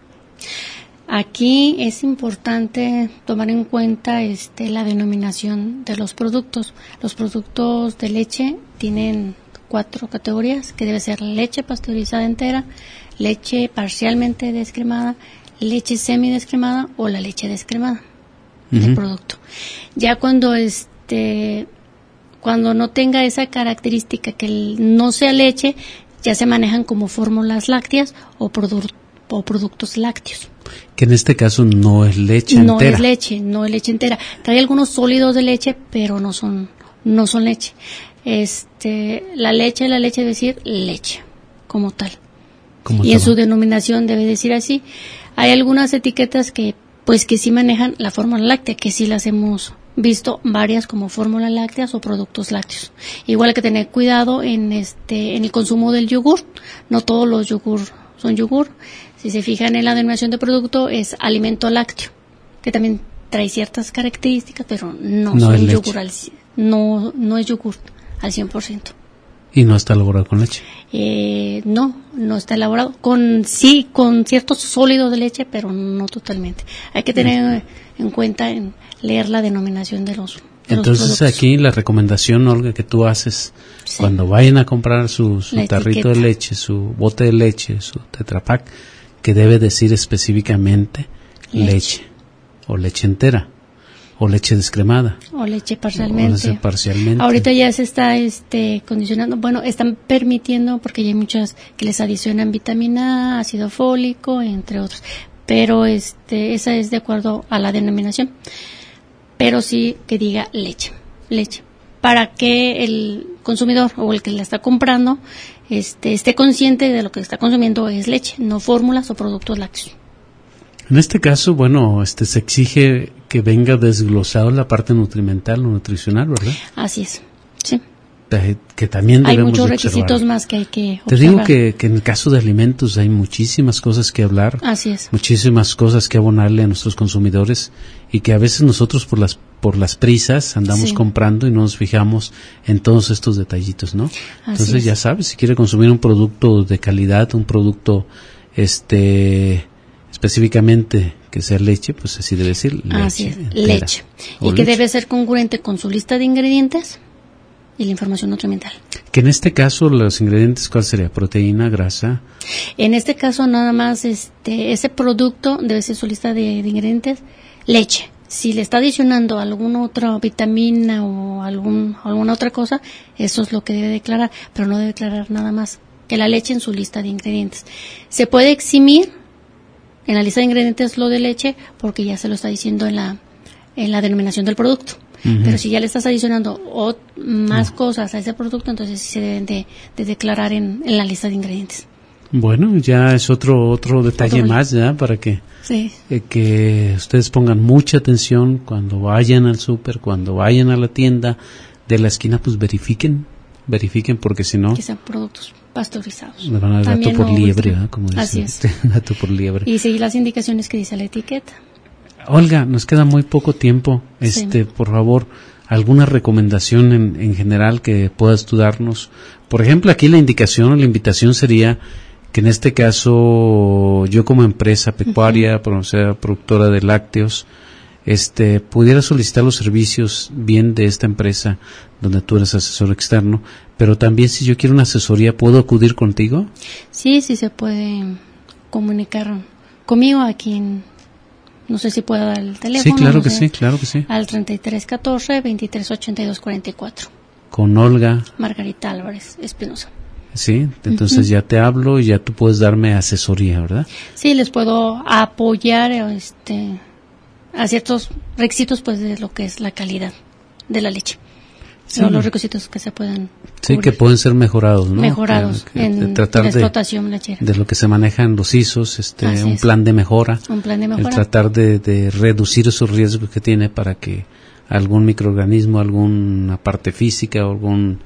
Aquí es importante tomar en cuenta este la denominación de los productos. Los productos de leche tienen cuatro categorías, que debe ser leche pasteurizada entera, leche parcialmente descremada, leche semidescremada o la leche descremada uh-huh. del producto. Ya cuando este cuando no tenga esa característica que el, no sea leche, ya se manejan como fórmulas lácteas o, produ- o productos lácteos. Que en este caso no es leche no entera. No es leche, no es leche entera. Trae algunos sólidos de leche, pero no son no son leche. Este, la leche, la leche debe decir leche, como tal. Como y en su denominación debe decir así. Hay algunas etiquetas que pues que sí manejan la fórmula láctea, que sí las hemos visto varias como fórmulas lácteas o productos lácteos. Igual hay que tener cuidado en este en el consumo del yogur. No todos los yogur son yogur. Si se fijan en la denominación de producto, es alimento lácteo, que también trae ciertas características, pero no, no son yogur al, no, no es yogur al cien por ciento. ¿Y no está elaborado con leche? Eh, no, no está elaborado. Con sí, con ciertos sólidos de leche, pero no totalmente. Hay que tener sí. en cuenta en leer la denominación de los de Entonces los aquí la recomendación, Olga, que tú haces sí. cuando vayan a comprar su, su tarrito etiqueta. de leche, su bote de leche, su Tetra Pak, que debe decir específicamente leche. leche o leche entera o leche descremada o leche parcialmente. O leche parcialmente. Ahorita ya se está este condicionando, bueno, están permitiendo porque ya hay muchas que les adicionan vitamina A, ácido fólico, entre otros, pero este esa es de acuerdo a la denominación. Pero sí que diga leche, leche, para que el consumidor o el que la está comprando este, esté consciente de lo que está consumiendo es leche, no fórmulas o productos lácteos. En este caso, bueno, este se exige que venga desglosado la parte nutrimental o nutricional, ¿verdad? Así es, sí. que también debemos hay muchos de requisitos observar. Más que hay que observar. Te digo que, que en el caso de alimentos hay muchísimas cosas que hablar, así es, muchísimas cosas que abonarle a nuestros consumidores y que a veces nosotros por las por las prisas andamos sí. comprando y no nos fijamos en todos estos detallitos, ¿no? Así Entonces es. Ya sabes, si quiere consumir un producto de calidad, un producto este específicamente que sea leche, pues así debe ser leche. Así es, leche. Y que leche. Debe ser congruente con su lista de ingredientes y la información nutrimental. Que en este caso los ingredientes, ¿cuál sería? Proteína, grasa. En este caso nada más este ese producto debe ser su lista de, de ingredientes, leche. Si le está adicionando alguna otra vitamina o algún alguna otra cosa, eso es lo que debe declarar, pero no debe declarar nada más que la leche en su lista de ingredientes. Se puede eximir en la lista de ingredientes lo de leche porque ya se lo está diciendo en la en la denominación del producto. Uh-huh. Pero si ya le estás adicionando o, más uh-huh. cosas a ese producto, entonces sí se deben de, de declarar en, en la lista de ingredientes. Bueno, ya es otro otro detalle otro más ya para que sí. eh, que ustedes pongan mucha atención cuando vayan al súper, cuando vayan a la tienda de la esquina, pues verifiquen, verifiquen porque si no que sean productos pasteurizados. Le van a dar gato por liebre, ¿eh? Como dicen. Así es. Gato por liebre. Y seguir las indicaciones que dice la etiqueta. Olga, nos queda muy poco tiempo. Este, sí. Por favor, alguna recomendación en, en general que puedas tú darnos. Por ejemplo, aquí la indicación o la invitación sería que en este caso yo como empresa pecuaria, uh-huh. o sea, productora de lácteos, este, pudiera solicitar los servicios bien de esta empresa donde tú eres asesor externo, pero también si yo quiero una asesoría, ¿puedo acudir contigo? Sí, sí se puede comunicar conmigo aquí en, no sé si puedo dar el teléfono. Sí, claro no que sé, sí, claro que sí. Al treinta y tres catorce, veintitrés ochenta y dos cuarenta y cuatro. Con Olga Margarita Álvarez Espinosa. Sí, entonces uh-huh. ya te hablo y ya tú puedes darme asesoría, ¿verdad? Sí, les puedo apoyar este a ciertos requisitos pues de lo que es la calidad de la leche. Sí. Son los requisitos que se pueden sí cubrir. Que pueden ser mejorados, ¿no? Mejorados que, que, en tratar la explotación lechera. De lo que se maneja en los I S Os, este, Así un es. plan de mejora. Un plan de mejora. El tratar de, de reducir esos riesgos que tiene para que algún microorganismo, alguna parte física o algún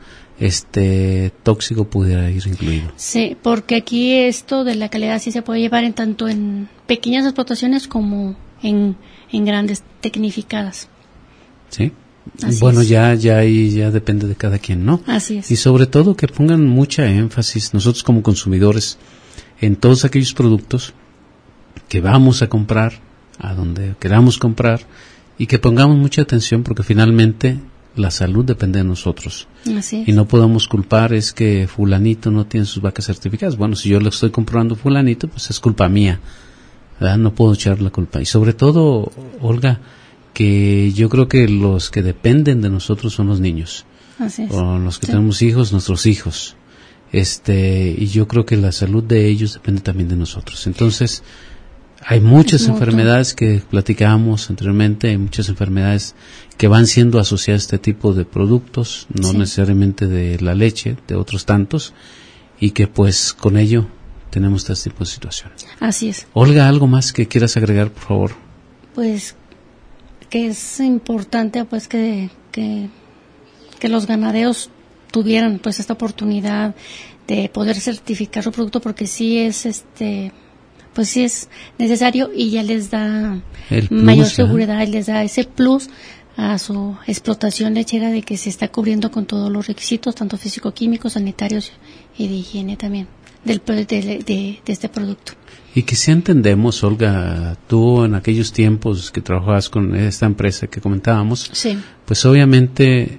este tóxico pudiera ir incluido. Sí, porque aquí esto de la calidad sí se puede llevar en tanto en pequeñas explotaciones como en, en grandes tecnificadas. Sí. Así bueno, es. ya ya ahí ya depende de cada quien, ¿no? Así es. Y sobre todo que pongan mucha énfasis nosotros como consumidores en todos aquellos productos que vamos a comprar, a donde queramos comprar, y que pongamos mucha atención porque finalmente la salud depende de nosotros. Así es. Y no podemos culpar es que fulanito no tiene sus vacas certificadas. Bueno, si yo le estoy comprando fulanito, pues es culpa mía, ¿verdad? No puedo echar la culpa. Y sobre todo, Olga, que yo creo que los que dependen de nosotros son los niños. Así es. O los que sí. tenemos hijos, nuestros hijos. Este, y yo creo que la salud de ellos depende también de nosotros. Entonces, hay muchas enfermedades que platicábamos anteriormente, hay muchas enfermedades que van siendo asociadas a este tipo de productos, no sí. necesariamente de la leche, de otros tantos, y que pues con ello tenemos este tipo de situaciones. Así es. Olga, ¿algo más que quieras agregar, por favor? Pues que es importante pues que, que, que los ganaderos tuvieran pues esta oportunidad de poder certificar su producto porque sí es este pues sí es necesario y ya les da plus, mayor seguridad, ¿eh? Les da ese plus a su explotación lechera de que se está cubriendo con todos los requisitos, tanto físico-químicos, sanitarios y de higiene también del de, de, de este producto. Y que si entendemos, Olga, tú en aquellos tiempos que trabajabas con esta empresa que comentábamos, sí. pues obviamente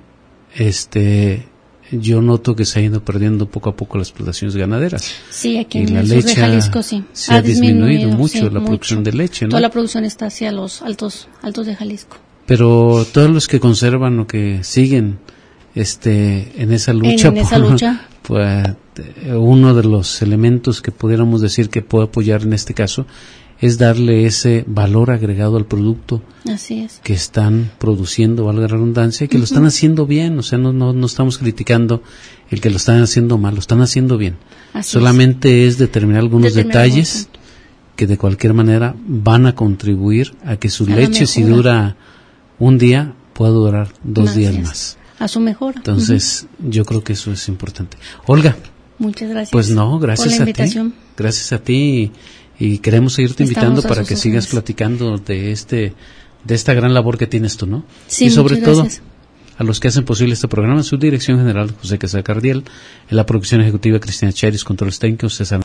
este yo noto que se ha ido perdiendo poco a poco las explotaciones ganaderas. Sí, aquí y en la el leche sur de Jalisco sí. Se ha, ha disminuido, disminuido mucho sí, la mucho. producción de leche, ¿no? Toda la producción está hacia los altos altos de Jalisco. Pero todos los que conservan o que siguen este en esa lucha, en, en esa por, lucha. pues uno de los elementos que pudiéramos decir que puede apoyar en este caso es darle ese valor agregado al producto. Así es. Que están produciendo, valga la redundancia, y que uh-huh. lo están haciendo bien, o sea, no, no, no estamos criticando el que lo están haciendo mal, lo están haciendo bien. Así Solamente es. es determinar algunos determinar detalles que de cualquier manera van a contribuir a que su a leche, si dura un día, pueda durar dos Así días es. más. a su mejora. Entonces, uh-huh. yo creo que eso es importante. Olga. Muchas gracias. Pues no, gracias por la a invitación. ti. Gracias a ti y, y queremos seguirte Estamos invitando para que órdenes. sigas platicando de este de esta gran labor que tienes tú, ¿no? Sí, y sobre muchas todo gracias. A los que hacen posible este programa, su dirección general José Casar Cardiel, en la producción ejecutiva Cristina Chairis, controles técnicos César